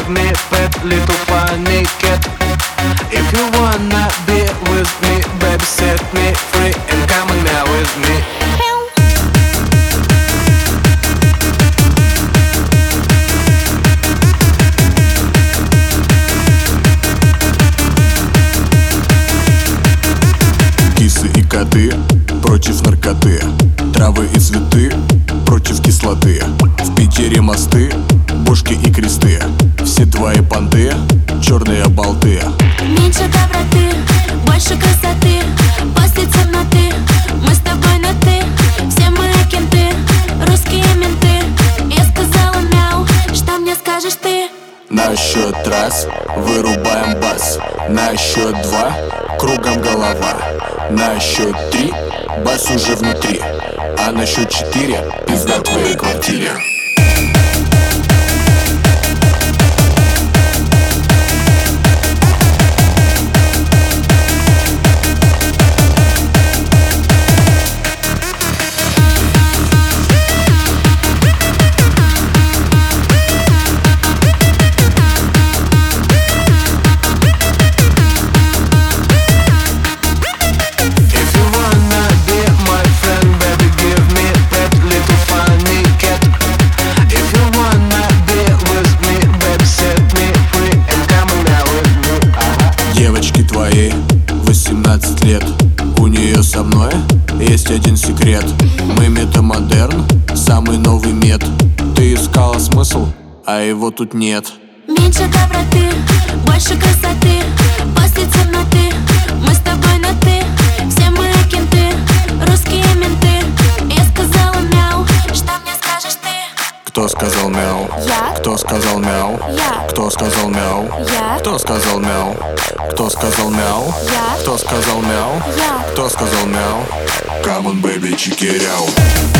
give me pet, little funny cat. If you wanna be with me, baby, set me free and come on now with me. Кисы и коты против наркоты, травы и цветы против кислоты. В Питере мосты, бошки и кресты, все твои понты, черные болты. Меньше доброты, больше красоты, после темноты мы с тобой на ты. Все мы кенты, русские менты. Я сказала мяу, что мне скажешь ты? На счет раз вырубаем бас, на счет два кругом голова, на счет три бас уже внутри, а на счет 4 пизда твоей квартире. Девочке твоей 18 лет, у нее со мной есть один секрет. Мы метамодерн, самый новый мет. Ты искала смысл, а его тут нет. Меньше доброты, больше красоты, после темноты мы с тобой на ты. Все мы кенты, русские менты. Я сказала мяу, что мне скажешь ты? Кто сказал мяу? Я. Кто сказал мяу? Я. Кто сказал мяу? Я. Кто сказал мяу? Кто сказал мяу? Я. Кто сказал мяу? Я. Кто сказал мяу? Come on, baby, check it out.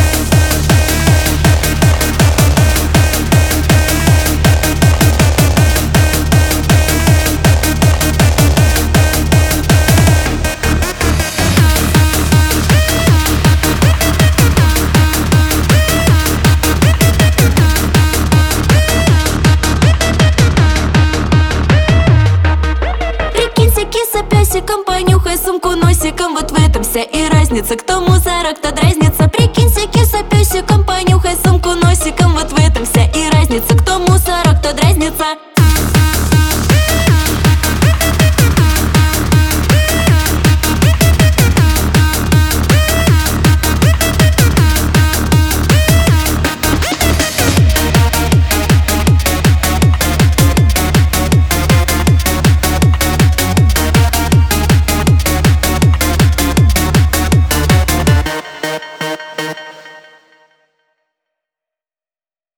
Песиком, понюхай сумку носиком. Вот в этом вся и разница. Кто мусора, кто дразнится. Прикинься, киса, песиком.